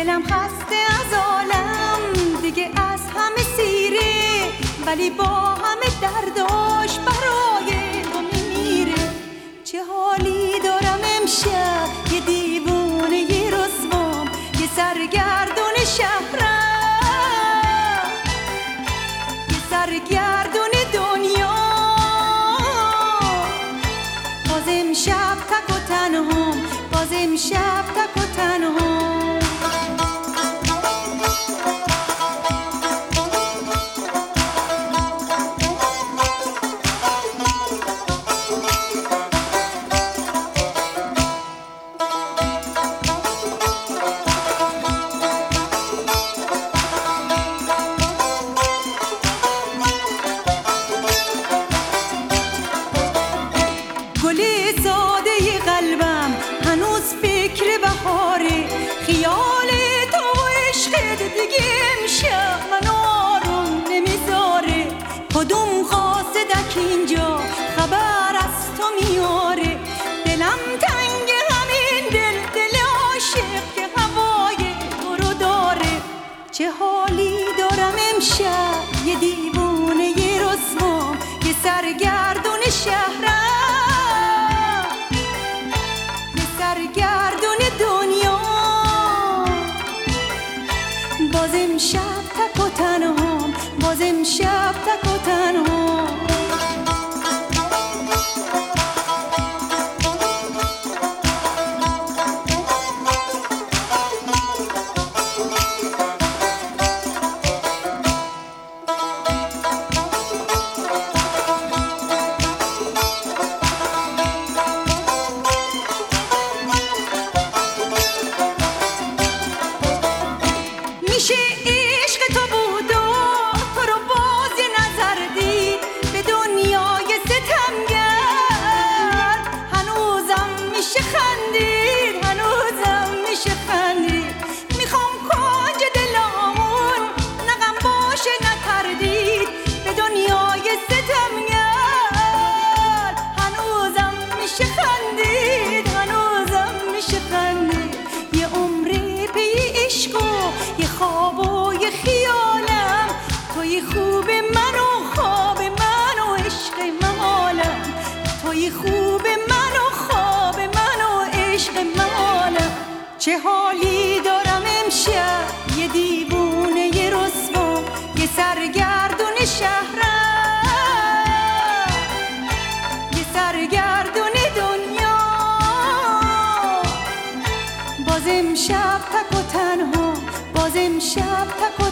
دلم خسته از عالم دیگه از همه سیره، ولی با همه درداش برای تو میمیره. چه حالی دارم امشب، یه دیوونه یه رسوام، یه سرگردون شهرم، یه سرگردون دنیا. باز امشب تک و تنهام، باز امشب تک و تنهام. گلی ساده قلبم هنوز فکر بهاره، خیال تو و عشقت دیگه امشب من آروم نمیذاره. کدوم قاصدک اینجا خبر از تو میاره، دلم تنگ همین دل عاشق که هوای تو رو داره. چه حالی دارم امشب، یه دیوونه یه رسوام، یه سرگردون شهرم، سرگردون دنیا. باز امشب تک و تنهام، باز امشب تک و تنهام. میشه عشق تو بود و تو رو باز نظر دید به دنیای ستمگر. هنوزم میشه خندید، هنوزم میشه خندید. میخوام کنج دلامون نغم باشه نتردید به دنیای ستمگر. هنوزم میشه خندید، هنوزم میشه خندید. یه عمری پی عشق و یه خواب و یه خیالم، توی خوب من و خواب من و عشق محالم، توی خوب من و خواب من و عشق محالم. چه حالی دارم امشب، یه دیوونه یه رسوا، یه سرگردون شهرم، یه سرگردون دنیا. باز امشب تک و تنها، باز امشب تک و